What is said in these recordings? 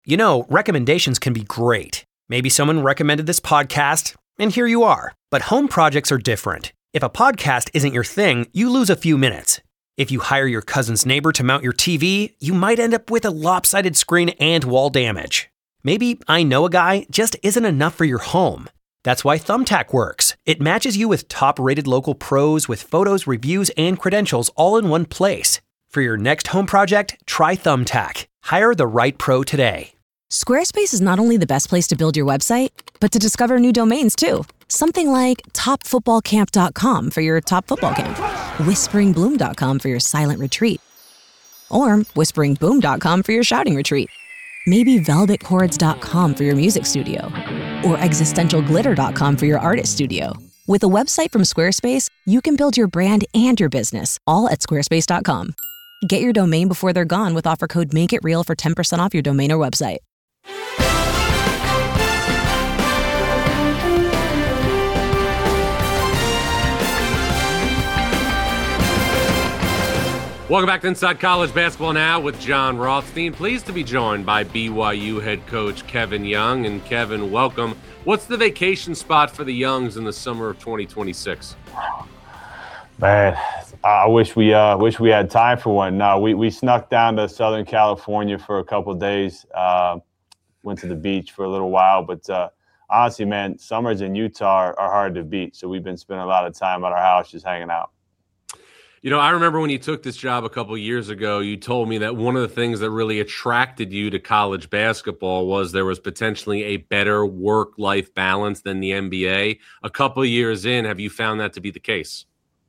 You know, recommendations can be great. Maybe someone recommended this podcast, and here you are. But home projects are different. If a podcast isn't your thing, you lose a few minutes. If you hire your cousin's neighbor to mount your TV, you might end up with a lopsided screen and wall damage. Maybe I know a guy just isn't enough for your home. That's why Thumbtack works. It matches you with top-rated local pros with photos, reviews, and credentials all in one place. For your next home project, try Thumbtack. Hire the right pro today. Squarespace is not only the best place to build your website, but to discover new domains too. Something like topfootballcamp.com for your top football camp, whisperingbloom.com for your silent retreat, or whisperingboom.com for your shouting retreat. Maybe velvetchords.com for your music studio, or existentialglitter.com for your artist studio. With a website from Squarespace, you can build your brand and your business all at squarespace.com. Get your domain before they're gone with offer code MAKEITREAL for 10% off your domain or website. Welcome back to Inside College Basketball Now with John Rothstein. Pleased to be joined by BYU head coach Kevin Young. And Kevin, welcome. What's the vacation spot for the Youngs in the summer of 2026? Man, I wish we had time for one. No, we snuck down to Southern California for a couple of days. Went to the beach for a little while, but honestly, man, summers in Utah are hard to beat. So we've been spending a lot of time at our house just hanging out. You know, I remember when you took this job a couple of years ago, you told me that one of the things that really attracted you to college basketball was there was potentially a better work-life balance than the NBA. A couple of years in, have you found that to be the case?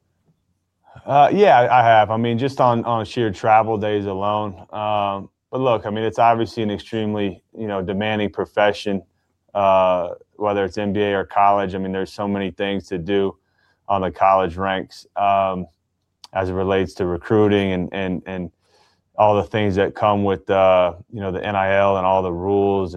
Yeah, I have. I mean, just on sheer travel days alone. But look, I mean, it's obviously an extremely, demanding profession, whether it's NBA or college. I mean, there's so many things to do on the college ranks. As it relates to recruiting and all the things that come with the NIL and all the rules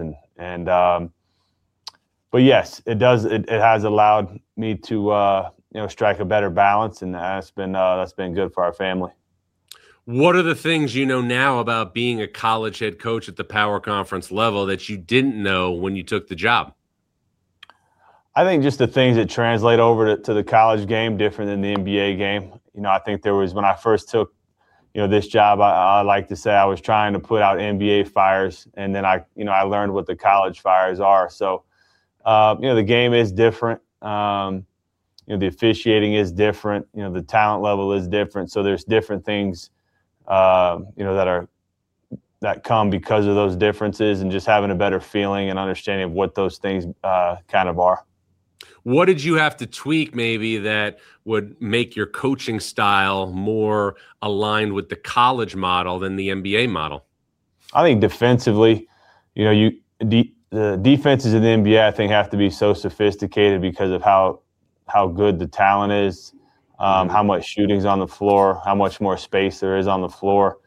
but yes, it does. It has allowed me to strike a better balance, and that's been good for our family. What are the things you know now about being a college head coach at the Power Conference level that you didn't know when you took the job? I think just the things that translate over to the college game different than the NBA game. I think there was, when I first took, this job, I like to say I was trying to put out NBA fires, and then I learned what the college fires are. So, the game is different. The officiating is different. The talent level is different. So there's different things, that come because of those differences, and just having a better feeling and understanding of what those things kind of are. What did you have to tweak maybe that would make your coaching style more aligned with the college model than the NBA model? I think defensively, the defenses in the NBA, I think, have to be so sophisticated because of how good the talent is, how much shooting's on the floor, how much more space there is on the floor.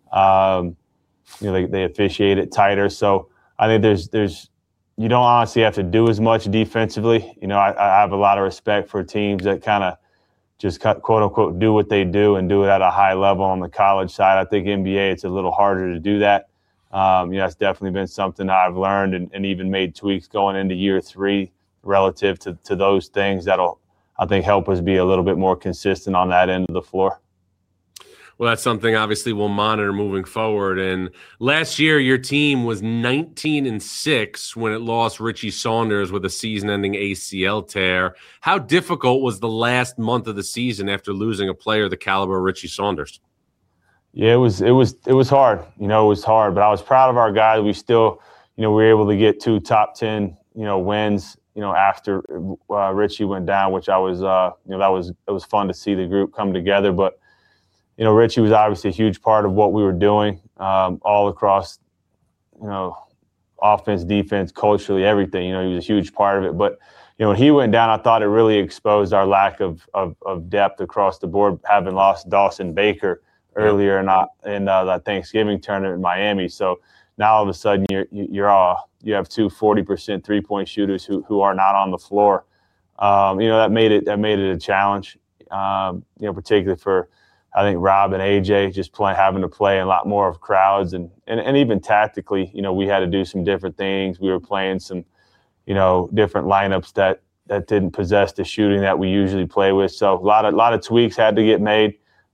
They officiate it tighter. So I think there's you don't honestly have to do as much defensively. I have a lot of respect for teams that kind of just quote unquote do what they do and do it at a high level on the college side. I think NBA, it's a little harder to do that. It's definitely been something I've learned and even made tweaks going into year 3 relative to those things that'll, I think, help us be a little bit more consistent on that end of the floor. Well, that's something obviously we'll monitor moving forward. And last year, your team was 19-6 when it lost Richie Saunders with a season-ending ACL tear. How difficult was the last month of the season after losing a player the caliber of Richie Saunders? Yeah, it was hard. It was hard, but I was proud of our guys. We still, we were able to get 2 top 10, wins, after Richie went down, which I was, it was fun to see the group come together. But Richie was obviously a huge part of what we were doing, all across, offense, defense, culturally, everything. He was a huge part of it. But, when he went down, I thought it really exposed our lack of depth across the board, having lost Dawson Baker earlier in that Thanksgiving tournament in Miami. So now all of a sudden you have 2 40% 3-point shooters who are not on the floor. That made it a challenge, particularly for I think Rob and AJ just having to play in a lot more of crowds, and even tactically, we had to do some different things. We were playing some, different lineups that didn't possess the shooting that we usually play with. So a lot of tweaks had to get made.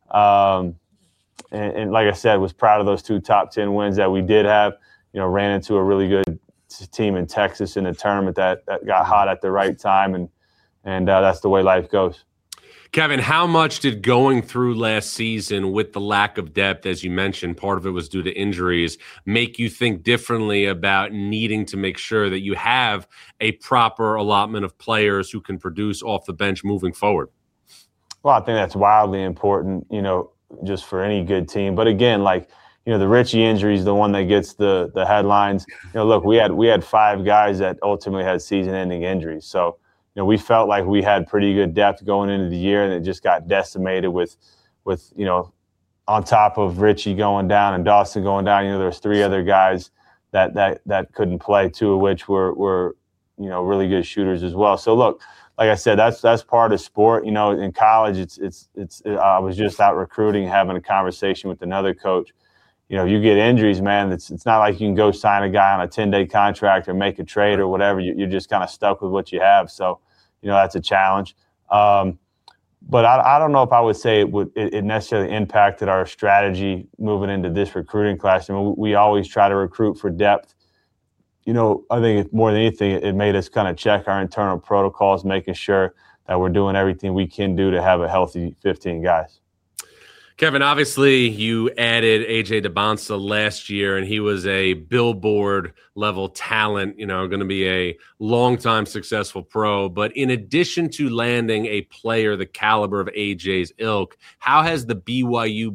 And like I said, was proud of those 2 top 10 wins that we did have. Ran into a really good team in Texas in the tournament that got hot at the right time, and that's the way life goes. Kevin, how much did going through last season with the lack of depth, as you mentioned, part of it was due to injuries, make you think differently about needing to make sure that you have a proper allotment of players who can produce off the bench moving forward? Well, I think that's wildly important, just for any good team. But again, the Richie injury is the one that gets the headlines. Look, we had 5 guys that ultimately had season-ending injuries. So, we felt like we had pretty good depth going into the year, and it just got decimated with on top of Richie going down and Dawson going down. There was 3 other guys that couldn't play, 2 of which were really good shooters as well. So look, like I said, that's part of sport. In college, it's I was just out recruiting, having a conversation with another coach. You get injuries, man. It's not like you can go sign a guy on a 10-day contract or make a trade or whatever. You're just kind of stuck with what you have. So, that's a challenge. But I don't know if I would say it necessarily impacted our strategy moving into this recruiting class. We always try to recruit for depth. I think more than anything, it made us kind of check our internal protocols, making sure that we're doing everything we can do to have a healthy 15 guys. Kevin, obviously you added AJ Dybantsa last year, and he was a billboard-level talent, going to be a long-time successful pro. But in addition to landing a player the caliber of AJ's ilk, how has the BYU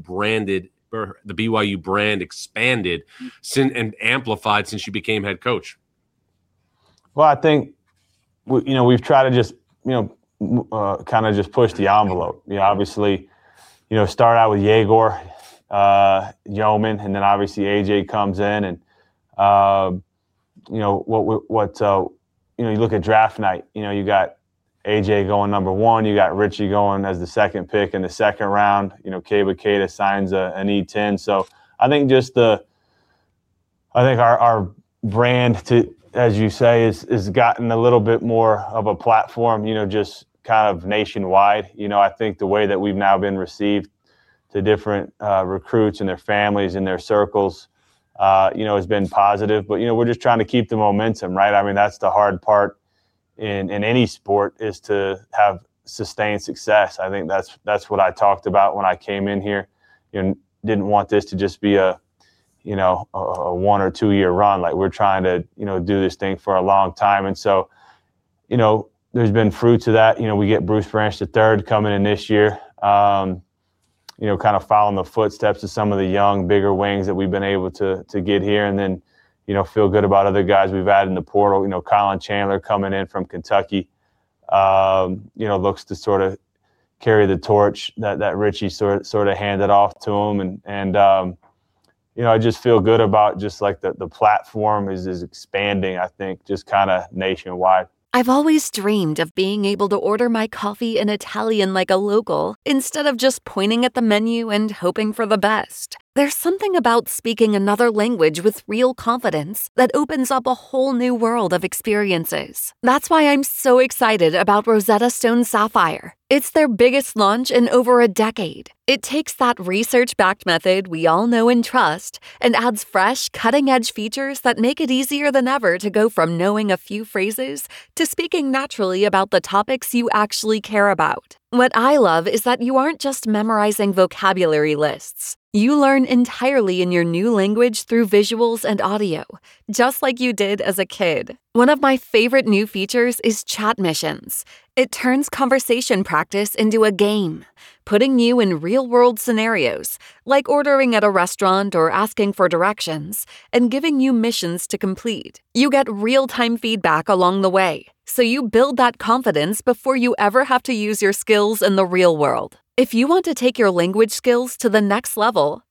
brand expanded and amplified since you became head coach? Well, I think we've tried to just kind of just push the envelope. Obviously, start out with Yegor, Yeoman, and then obviously AJ comes in, and you look at draft night. You got AJ going number 1, you got Richie going as the second pick in the second round. Keba Keita signs an E10. So I think our brand, to, as you say, is gotten a little bit more of a platform. Just kind of nationwide. I think the way that we've now been received to different recruits and their families and their circles, has been positive. But, we're just trying to keep the momentum, right? I mean, that's the hard part in any sport, is to have sustained success. I think that's what I talked about when I came in here. Didn't want this to just be a 1 or 2 year run. Like, we're trying to, do this thing for a long time. And so, there's been fruits of that. We get Bruce Branch III coming in this year, kind of following the footsteps of some of the young, bigger wings that we've been able to get here. And then, feel good about other guys we've added in the portal. Colin Chandler coming in from Kentucky, looks to sort of carry the torch that Richie sort of handed off to him. And I just feel good about just like the platform is expanding, I think, just kind of nationwide. I've always dreamed of being able to order my coffee in Italian like a local, instead of just pointing at the menu and hoping for the best. There's something about speaking another language with real confidence that opens up a whole new world of experiences. That's why I'm so excited about Rosetta Stone Sapphire. It's their biggest launch in over a decade. It takes that research-backed method we all know and trust and adds fresh, cutting-edge features that make it easier than ever to go from knowing a few phrases to speaking naturally about the topics you actually care about. What I love is that you aren't just memorizing vocabulary lists. You learn entirely in your new language through visuals and audio, just like you did as a kid. One of my favorite new features is Chat Missions. It turns conversation practice into a game, putting you in real-world scenarios, like ordering at a restaurant or asking for directions, and giving you missions to complete. You get real-time feedback along the way, so you build that confidence before you ever have to use your skills in the real world. If you want to take your language skills to the next level,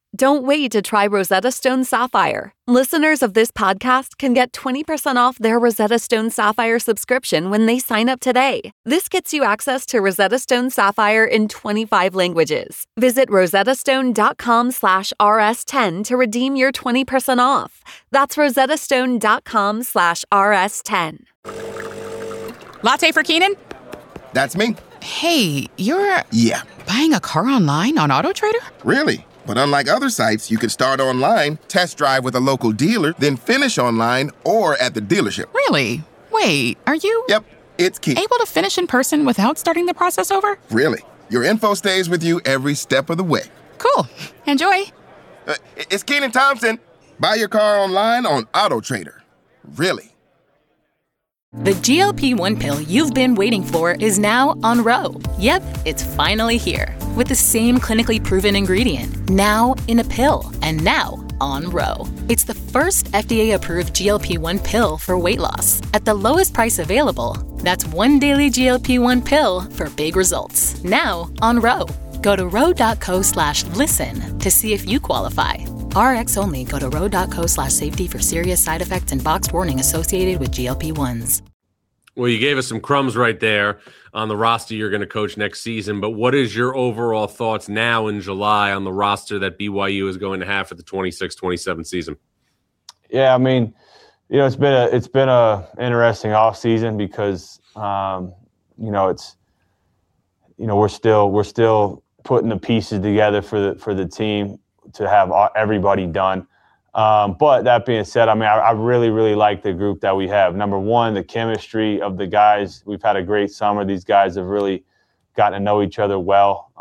Don't wait to try Rosetta Stone Sapphire. Listeners of this podcast can get 20% off their Rosetta Stone Sapphire subscription when they sign up today. This gets you access to Rosetta Stone Sapphire in 25 languages. Visit rosettastone.com/rs10 to redeem your 20% off. That's rosettastone.com/rs10. Latte for Keenan? That's me. Hey, you're... Yeah. Buying a car online on AutoTrader? Really? But unlike other sites, you can start online, test drive with a local dealer, then finish online or at the dealership. Really? Wait, are you... Yep, it's key. Able to finish in person without starting the process over? Really. Your info stays with you every step of the way. Cool. Enjoy. It's Keenan Thompson. Buy your car online on AutoTrader. Really. The GLP-1 pill you've been waiting for is now on Ro. Yep, it's finally here. With the same clinically proven ingredient. Now in a pill. And now on Ro. It's the first FDA-approved GLP-1 pill for weight loss. At the lowest price available. That's one daily GLP-1 pill for big results. Now on Ro. Go to ro.co/listen to see if you qualify. RX only. Go to ro.co/safety for serious side effects and boxed warning associated with GLP-1s. Well, you gave us some crumbs right there on the roster you're going to coach next season, but what is your overall thoughts now in July on the roster that BYU is going to have for the 26-27 season? Yeah, I mean, it's been a interesting offseason because we're still putting the pieces together for the team to have everybody done. But that being said, I mean, I really, really like the group that we have. Number one, the chemistry of the guys. We've had a great summer. These guys have really gotten to know each other well.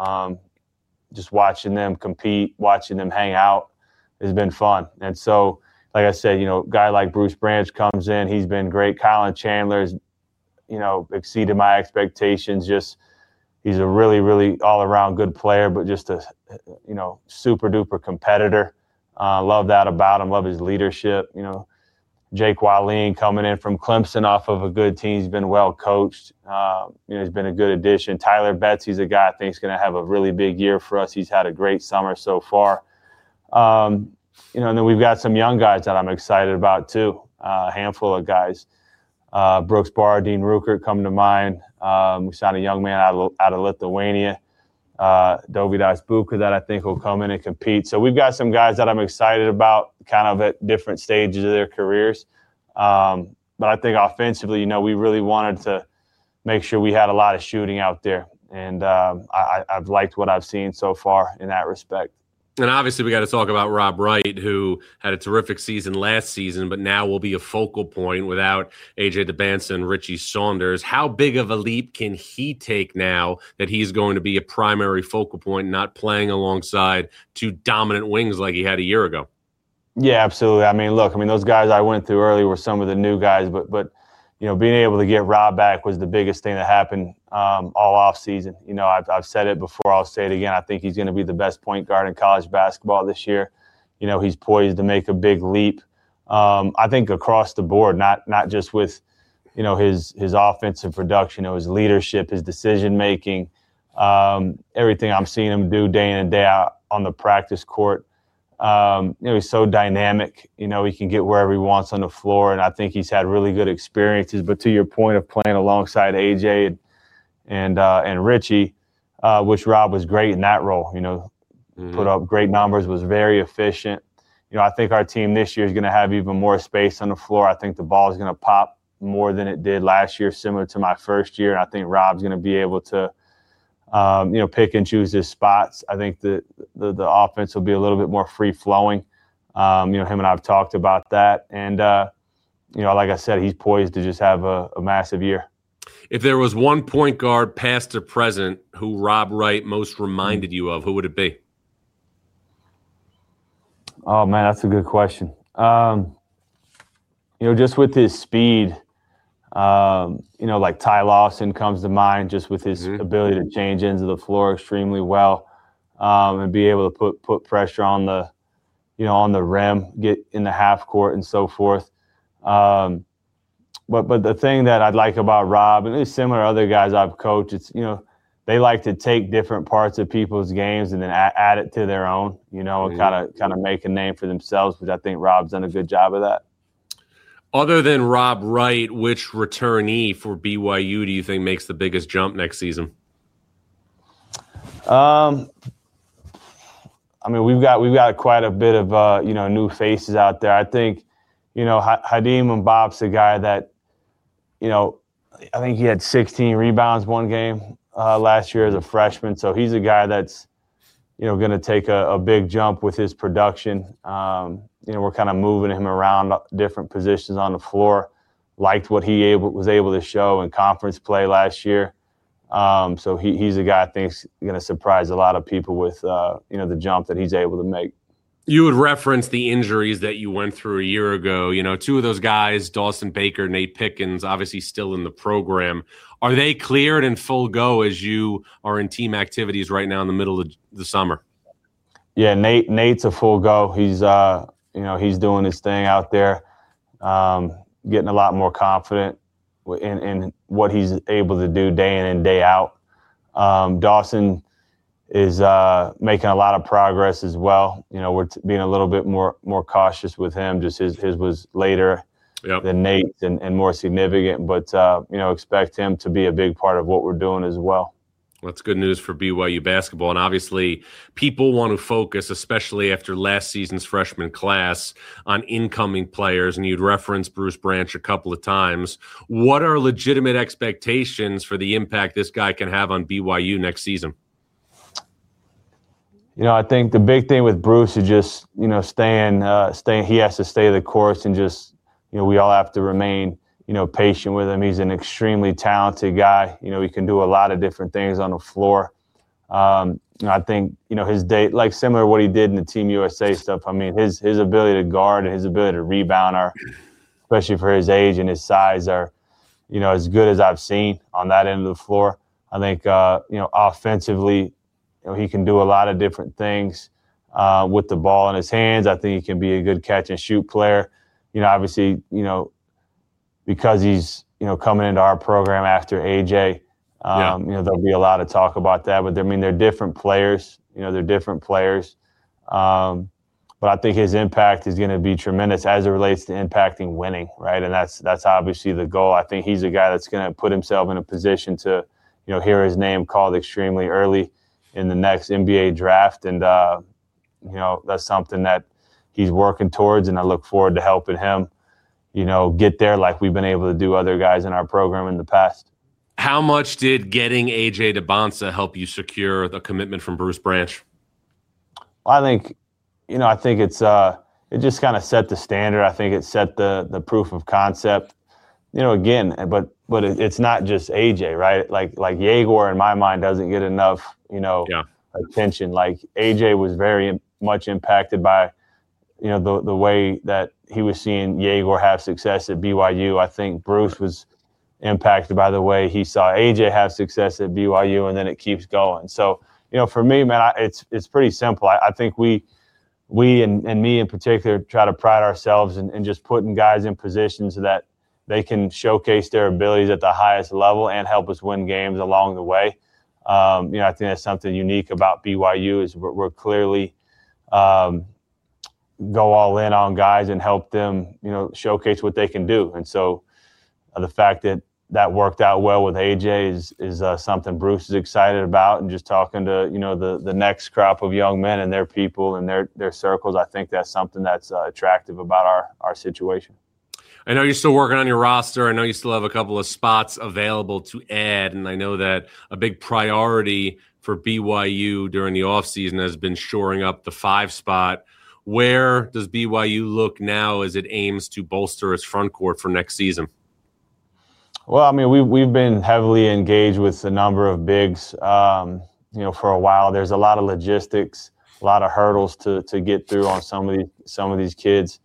Just watching them compete, watching them hang out has been fun. And so, like I said, a guy like Bruce Branch comes in. He's been great. Colin Chandler has, exceeded my expectations. He's a really, really all-around good player, but just a, super-duper competitor. Love that about him. Love his leadership. Jake Wallin coming in from Clemson off of a good team. He's been well coached. He's been a good addition. Tyler Betsy's a guy I think is going to have a really big year for us. He's had a great summer so far. And then we've got some young guys that I'm excited about too. A handful of guys. Brooks Barr, Dean Rukert come to mind. We signed a young man out of Lithuania, Dovydas Buka, that I think will come in and compete. So we've got some guys that I'm excited about kind of at different stages of their careers. But I think offensively, we really wanted to make sure we had a lot of shooting out there. And I've liked what I've seen so far in that respect. And obviously we got to talk about Rob Wright, who had a terrific season last season, but now will be a focal point without A.J. DeBansa and Richie Saunders. How big of a leap can he take now that he's going to be a primary focal point, not playing alongside two dominant wings like he had a year ago? Yeah, absolutely. I mean, look, those guys I went through earlier were some of the new guys, but being able to get Rob back was the biggest thing that happened all off season. I've said it before. I'll say it again. I think he's going to be the best point guard in college basketball this year. He's poised to make a big leap. I think across the board, not just with, his offensive production, his leadership, his decision making, everything I'm seeing him do day in and day out on the practice court. He's so dynamic. He can get wherever he wants on the floor, and I think he's had really good experiences. But to your point of playing alongside AJ and Richie, which Rob was great in that role. Put up great numbers, was very efficient. I think our team this year is going to have even more space on the floor. I think the ball is going to pop more than it did last year, similar to my first year. And I think Rob's going to be able to pick and choose his spots. I think the offense will be a little bit more free flowing. Him and I have talked about that. And, like I said, he's poised to just have a massive year. If there was one point guard past or present who Rob Wright most reminded you of, who would it be? Oh, man, that's a good question. Just with his speed, like Ty Lawson comes to mind, just with his ability to change ends of the floor extremely well, and be able to put pressure on the rim, get in the half court and so forth. But the thing that I'd like about Rob, and it's similar to other guys I've coached, it's, they like to take different parts of people's games and then add it to their own, and kind of make a name for themselves, which I think Rob's done a good job of that. Other than Rob Wright, which returnee for BYU do you think makes the biggest jump next season? We've got quite a bit of new faces out there. I think, Hadim Mbop's a guy that, I think he had 16 rebounds one game last year as a freshman. So he's a guy that's, going to take a big jump with his production. We're kind of moving him around different positions on the floor. Liked what he was able to show in conference play last year. So he's a guy I think is going to surprise a lot of people with, the jump that he's able to make. You would reference the injuries that you went through a year ago. Two of those guys, Dawson Baker, Nate Pickens, obviously still in the program. Are they cleared and full go as you are in team activities right now in the middle of the summer? Yeah, Nate's a full go. He's he's doing his thing out there, getting a lot more confident in what he's able to do day in and day out. Dawson is making a lot of progress as well. We're being a little bit more cautious with him. Just his was later than Nate's and more significant, but expect him to be a big part of what we're doing as well. That's good news for BYU basketball. And obviously, people want to focus, especially after last season's freshman class, on incoming players. And you'd reference Bruce Branch a couple of times. What are legitimate expectations for the impact this guy can have on BYU next season? I think the big thing with Bruce is just, staying. He has to stay the course and just, we all have to remain patient with him. He's an extremely talented guy. He can do a lot of different things on the floor. I think, his day, like similar to what he did in the Team USA stuff. His ability to guard and his ability to rebound are, especially for his age and his size, are, as good as I've seen on that end of the floor. I think, offensively, he can do a lot of different things with the ball in his hands. I think he can be a good catch and shoot player. Obviously, because he's, coming into our program after AJ, there'll be a lot of talk about that. But they're different players. They're different players. But I think his impact is going to be tremendous as it relates to impacting winning, right? And that's obviously the goal. I think he's a guy that's going to put himself in a position to, hear his name called extremely early in the next NBA draft. And, that's something that he's working towards, and I look forward to helping him, get there like we've been able to do other guys in our program in the past. How much did getting AJ Dybantsa help you secure the commitment from Bruce Branch? I think it's it just kind of set the standard. I think it set the proof of concept. Again, but it's not just AJ, right? Like Yegor in my mind doesn't get enough, attention. Like AJ was very much impacted by, the way that he was seeing Yegor have success at BYU. I think Bruce was impacted by the way he saw AJ have success at BYU, and then it keeps going. So, for me, man, it's pretty simple. I think we and me in particular try to pride ourselves in just putting guys in positions so that they can showcase their abilities at the highest level and help us win games along the way. I think that's something unique about BYU is we're clearly go all in on guys and help them, showcase what they can do. And so the fact that worked out well with AJ is something Bruce is excited about. And just talking to, the next crop of young men and their people and their circles, I think that's something that's attractive about our situation. I know you're still working on your roster. I know you still have a couple of spots available to add. And I know that a big priority for BYU during the offseason has been shoring up the 5 spot. Where does BYU look now as it aims to bolster its front court for next season? Well, we've been heavily engaged with a number of bigs, for a while. There's a lot of logistics, a lot of hurdles to get through on some of these kids.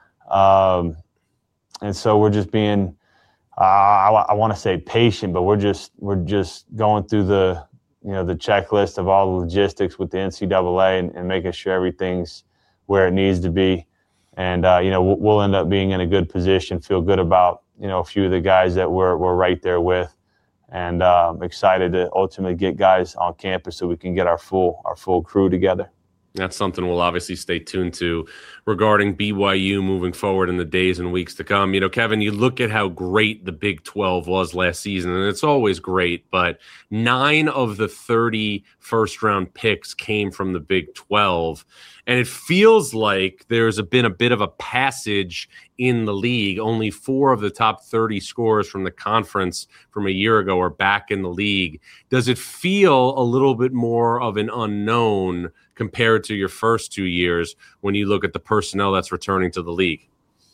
And so we're just being, I want to say patient, but we're just going through the checklist of all the logistics with the NCAA and making sure everything's where it needs to be. And, we'll end up being in a good position, feel good about, a few of the guys that we're right there with. and excited to ultimately get guys on campus so we can get our full crew together. That's something we'll obviously stay tuned to regarding BYU moving forward in the days and weeks to come. You know, Kevin, you look at how great the Big 12 was last season, and it's always great, but 9 of the 30 first-round picks came from the Big 12, and it feels like there's been a bit of a passage in the league. Only 4 of the top 30 scorers from the conference from a year ago are back in the league. Does it feel a little bit more of an unknown compared to your first 2 years when you look at the personnel that's returning to the league?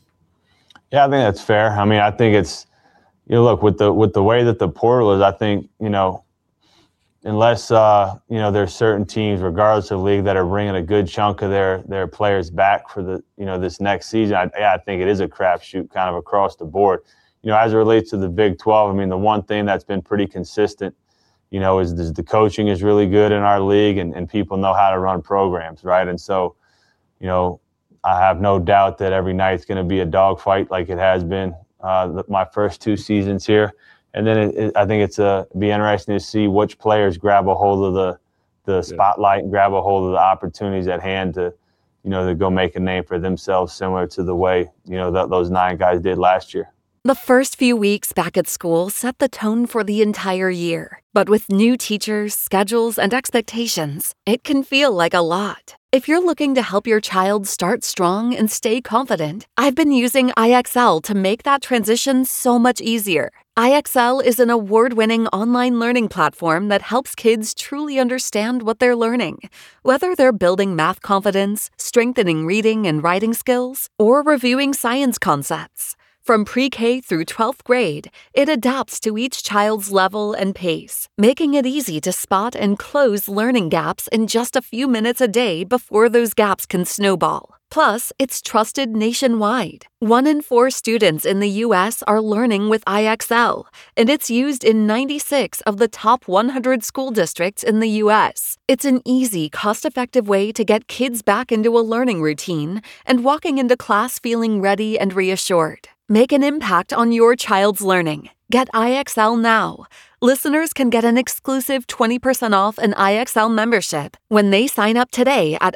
Yeah, I think that's fair. I mean, I think it's, you know, look, with the way that the portal is, I think, you know, unless, you know, there's certain teams, regardless of league, that are bringing a good chunk of their players back for the, you know, this next season, I think it is a crapshoot kind of across the board. You know, as it relates to the Big 12, I mean, the one thing that's been pretty consistent, you know, is the coaching is really good in our league, and people know how to run programs, right? And so, you know, I have no doubt that every night's going to be a dogfight like it has been my first 2 seasons here. And then I think it's be interesting to see which players grab a hold of the spotlight and grab a hold of the opportunities at hand to, you know, to go make a name for themselves, similar to the way, you know, those 9 guys did last year. The first few weeks back at school set the tone for the entire year. But with new teachers, schedules, and expectations, it can feel like a lot. If you're looking to help your child start strong and stay confident, I've been using IXL to make that transition so much easier. IXL is an award-winning online learning platform that helps kids truly understand what they're learning. Whether they're building math confidence, strengthening reading and writing skills, or reviewing science concepts. From pre-K through 12th grade, it adapts to each child's level and pace, making it easy to spot and close learning gaps in just a few minutes a day before those gaps can snowball. Plus, it's trusted nationwide. 1 in 4 students in the U.S. are learning with IXL, and it's used in 96 of the top 100 school districts in the U.S. It's an easy, cost-effective way to get kids back into a learning routine and walking into class feeling ready and reassured. Make an impact on your child's learning. Get IXL now. Listeners can get an exclusive 20% off an IXL membership when they sign up today at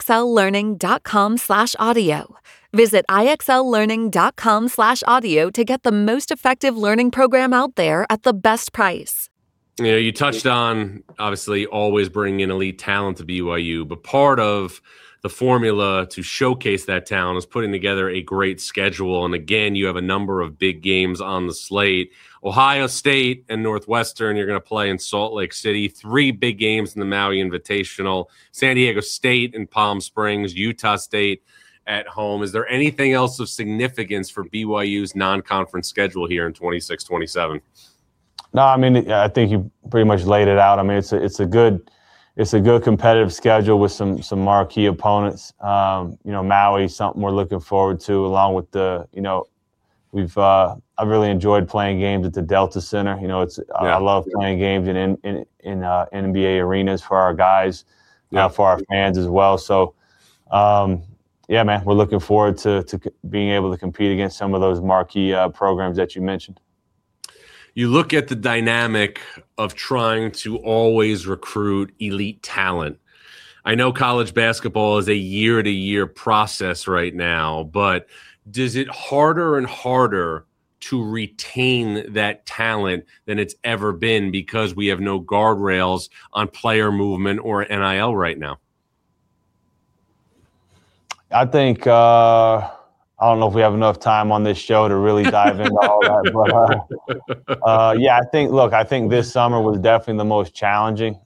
IXLlearning.com/audio. Visit IXLlearning.com/audio to get the most effective learning program out there at the best price. You know, you touched on, obviously, always bringing in elite talent to BYU, but part of the formula to showcase that talent is putting together a great schedule. And again, you have a number of big games on the slate. Ohio State and Northwestern, you're going to play in Salt Lake City. 3 big games in the Maui Invitational. San Diego State and Palm Springs, Utah State at home. Is there anything else of significance for BYU's non-conference schedule here in 26-27? No, I mean, I think you pretty much laid it out. I mean, it's a good competitive schedule with some marquee opponents. You know, Maui, something we're looking forward to, along with the, you know, I've really enjoyed playing games at the Delta Center. You know, I love playing games in NBA arenas for our guys, for our fans as well. So, yeah, man, we're looking forward to being able to compete against some of those marquee programs that you mentioned. You look at the dynamic of trying to always recruit elite talent. I know college basketball is a year-to-year process right now, but does it harder and harder to retain that talent than it's ever been because we have no guardrails on player movement or NIL right now? I think I don't know if we have enough time on this show to really dive into all that, but yeah, I think this summer was definitely the most challenging.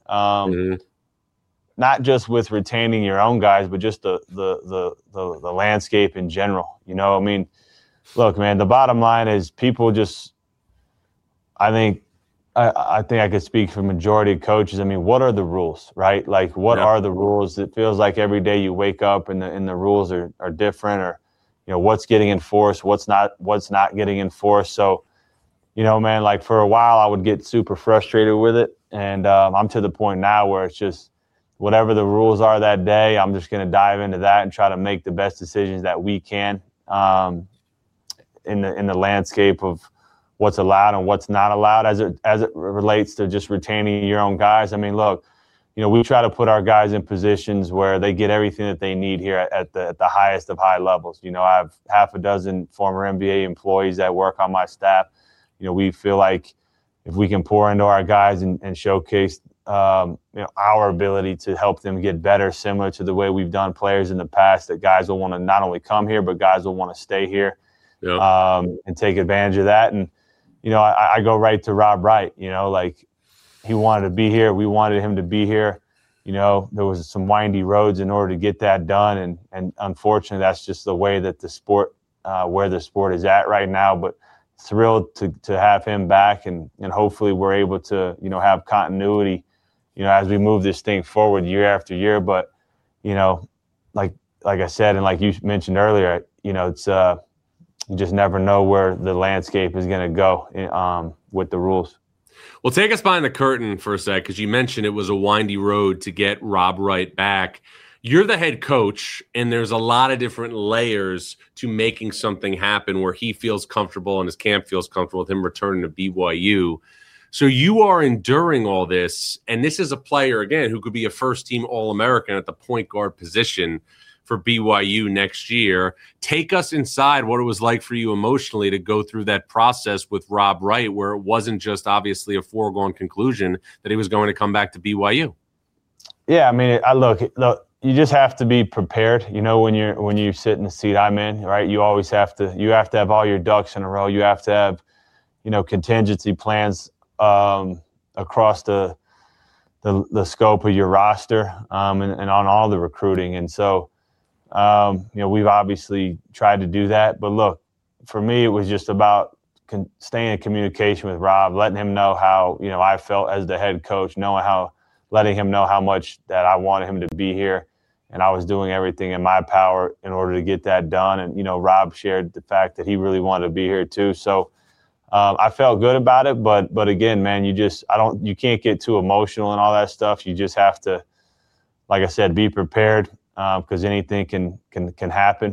Not just with retaining your own guys, but just the landscape in general. You know, I mean, look, man, the bottom line is people just, I think I could speak for majority of coaches. I mean, what are the rules, right? Like, what are the rules? It feels like every day you wake up and the rules are different, or, you know, what's getting enforced, what's not getting enforced. So, you know, man, like for a while I would get super frustrated with it. And I'm to the point now where it's just whatever the rules are that day, I'm just going to dive into that and try to make the best decisions that we can in the landscape of what's allowed and what's not allowed as it relates to just retaining your own guys. I mean, look, we try to put our guys in positions where they get everything that they need here at the highest of high levels. I have half a dozen former NBA employees that work on my staff. We feel like if we can pour into our guys and showcase our ability to help them get better, similar to the way we've done players in the past, that guys will want to not only come here, but guys will want to stay here and take advantage of that. And, I go right to Rob Wright, like he wanted to be here. We wanted him to be here. There was some windy roads in order to get that done. And unfortunately, that's just the way that the sport, where the sport is at right now. But thrilled to have him back. And hopefully we're able to, have continuity, as we move this thing forward year after year. But, like I said, and like you mentioned earlier, it's you just never know where the landscape is going to go with the rules. Well, take us behind the curtain for a sec, because you mentioned it was a windy road to get Rob Wright back. You're the head coach, and there's a lot of different layers to making something happen where he feels comfortable and his camp feels comfortable with him returning to BYU. So you are enduring all this, and this is a player, again, who could be a first-team All-American at the point guard position for BYU next year. Take us inside what it was like for you emotionally to go through that process with Rob Wright, where it wasn't just obviously a foregone conclusion that he was going to come back to BYU. Yeah, I mean, look, you just have to be prepared. When you sit in the seat I'm in, right? You always have to have all your ducks in a row. You have to have, contingency plans across the scope of your roster and on all the recruiting. And so, we've obviously tried to do that. But look, for me, it was just about staying in communication with Rob, letting him know how, I felt as the head coach, letting him know how much that I wanted him to be here. And I was doing everything in my power in order to get that done. And, Rob shared the fact that he really wanted to be here too. So I felt good about it. But again, man, you can't get too emotional and all that stuff. You just have to, like I said, be prepared. Because anything can happen,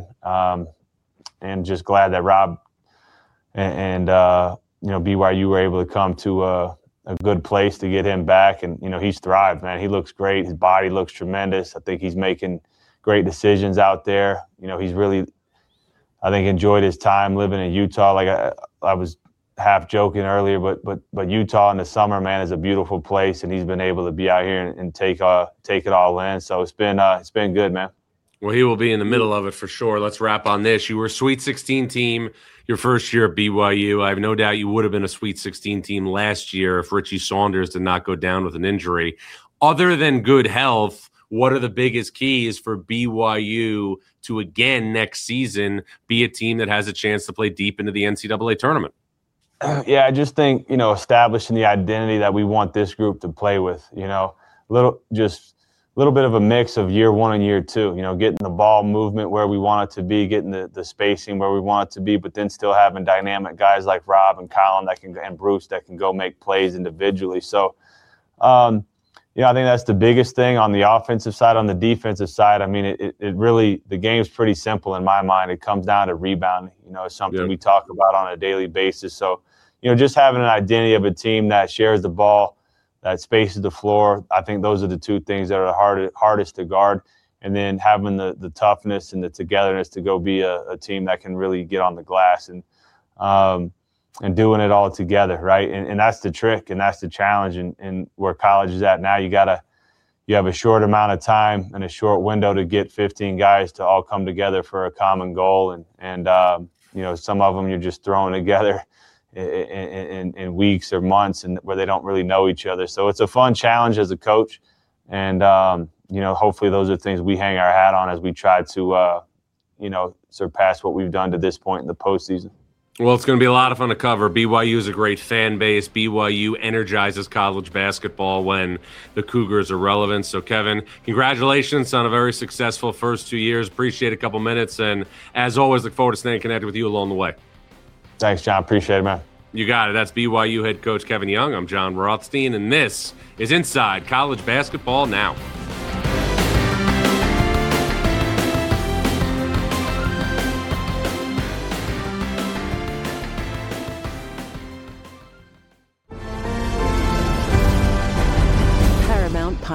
and just glad that Rob and BYU were able to come to a good place to get him back, and he's thrived, man. He looks great. His body looks tremendous. I think he's making great decisions out there. He's really, I think, enjoyed his time living in Utah. Like I was half joking earlier, but Utah in the summer, man, is a beautiful place, and he's been able to be out here and take it all in. So it's been good, man. Well, he will be in the middle of it for sure. Let's wrap on this. You were a Sweet 16 team your first year at BYU. I have no doubt you would have been a Sweet 16 team last year if Richie Saunders did not go down with an injury. Other than good health, what are the biggest keys for BYU to, again, next season, be a team that has a chance to play deep into the NCAA tournament? Yeah, I just think, establishing the identity that we want this group to play with, little bit of a mix of year one and year two, getting the ball movement where we want it to be, getting the spacing where we want it to be, but then still having dynamic guys like Rob and Colin and Bruce that can go make plays individually. So, I think that's the biggest thing on the offensive side. On the defensive side, I mean, it really, the game's pretty simple in my mind. It comes down to rebounding, it's something we talk about on a daily basis. So, just having an identity of a team that shares the ball, that spaces the floor, I think those are the two things that are the hardest to guard. And then having the toughness and the togetherness to go be a team that can really get on the glass and doing it all together, right? And that's the trick, and that's the challenge. And where college is at now, you have a short amount of time and a short window to get 15 guys to all come together for a common goal. And some of them you're just throwing together in weeks or months, and where they don't really know each other. So it's a fun challenge as a coach, and hopefully those are things we hang our hat on as we try to surpass what we've done to this point in the postseason. Well, it's going to be a lot of fun to cover. BYU is a great fan base. BYU energizes college basketball when the Cougars are relevant. So, Kevin, congratulations on a very successful first 2 years. Appreciate a couple minutes, and as always, look forward to staying connected with you along the way. Thanks, John. Appreciate it, man. You got it. That's BYU head coach Kevin Young. I'm John Rothstein, and this is Inside College Basketball Now.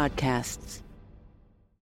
podcasts.